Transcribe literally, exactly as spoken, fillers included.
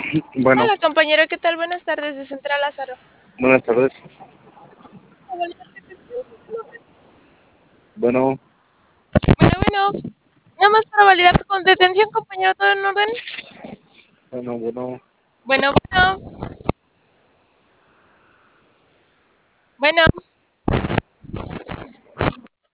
Bueno, Hola compañero, ¿qué tal? Buenas tardes de Central Lázaro. buenas tardes. Bueno, Bueno, bueno, nada más para validar con detención, compañero, ¿todo en orden? bueno, bueno. Bueno, bueno, bueno.